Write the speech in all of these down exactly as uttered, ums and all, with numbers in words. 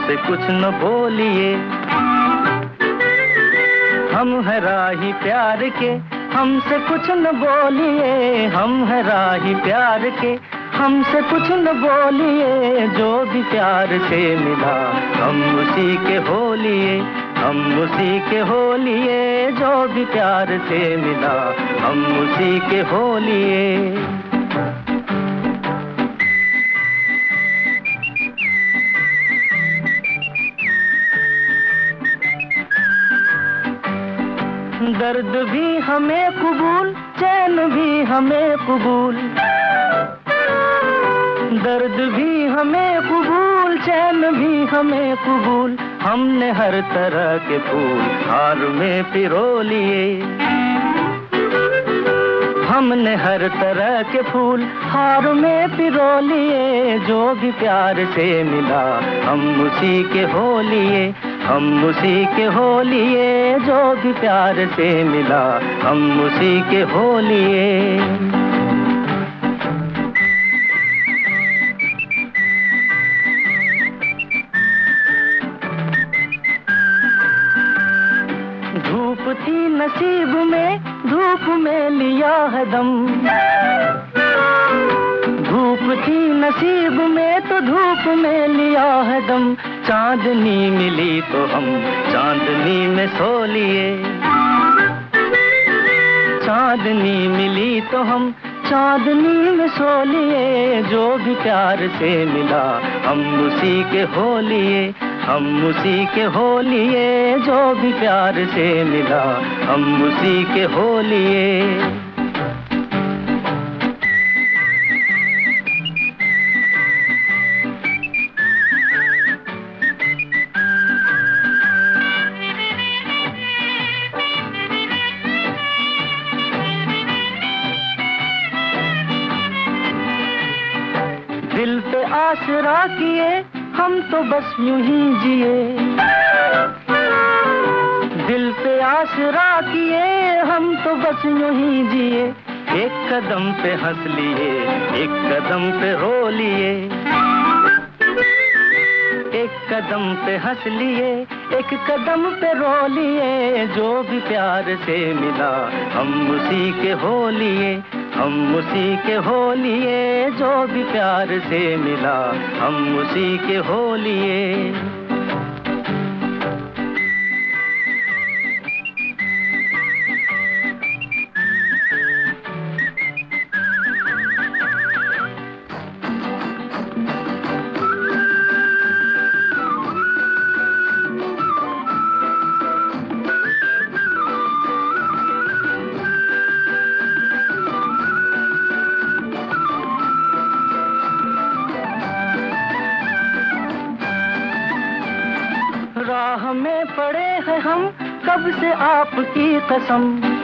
हमसे कुछ न बोलिए। हम हैं राही प्यार के, हमसे कुछ न बोलिए। हम हैं राही प्यार के, हमसे कुछ न बोलिए। जो भी प्यार से मिला हम उसी के हो लिए, हम उसी के हो लिए। जो भी प्यार से मिला हम उसी के हो लिए। दर्द भी हमें कबूल, चैन भी हमें कबूल। दर्द भी हमें कबूल, चैन भी हमें कबूल। हमने हर तरह के फूल हार में पिरो लिए। हमने हर तरह के फूल हार में पिरो लिए। जो भी प्यार से मिला हम उसी के हो लिए, हम उसी के हो लिए। जो भी प्यार से मिला हम उसी के हो लिए। धूप थी नसीब में, धूप में लिया है दम। धूप थी नसीब में तो धूप में लिया है दम। चांदनी मिली तो हम चांदनी में सो लिए। चांदनी मिली तो हम चांदनी में सो लिए। जो भी प्यार से मिला हम उसी के हो लिए, हम उसी के हो लिए। जो भी प्यार से मिला हम उसी के हो लिए। दिल पे आसरा किए हम तो बस यूं ही जिए। दिल पे आसरा किए हम तो बस यूं ही जिए। एक कदम पे हंस लिए, एक कदम पे रो लिए। एक कदम पे हंस लिए, एक कदम पे रो लिए। जो भी प्यार से मिला हम उसी के हो लिए, हम उसी के हो लिए। जो भी प्यार से मिला हम उसी के हो लिए। राह में पड़े हैं हम कब से आपकी कसम।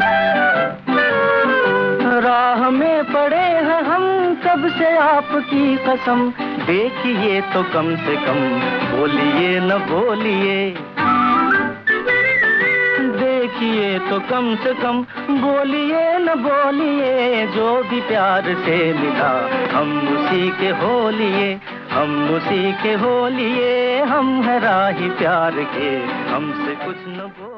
राह में पड़े हैं हम कब से आपकी कसम। देखिए तो कम से कम बोलिए न बोलिए। देखिए तो कम से कम बोलिए न बोलिए। जो भी प्यार से मिला हम उसी के हो लिए, हम उसी के हो लिए। हम हैं राही प्यार के, हमसे कुछ न बोल।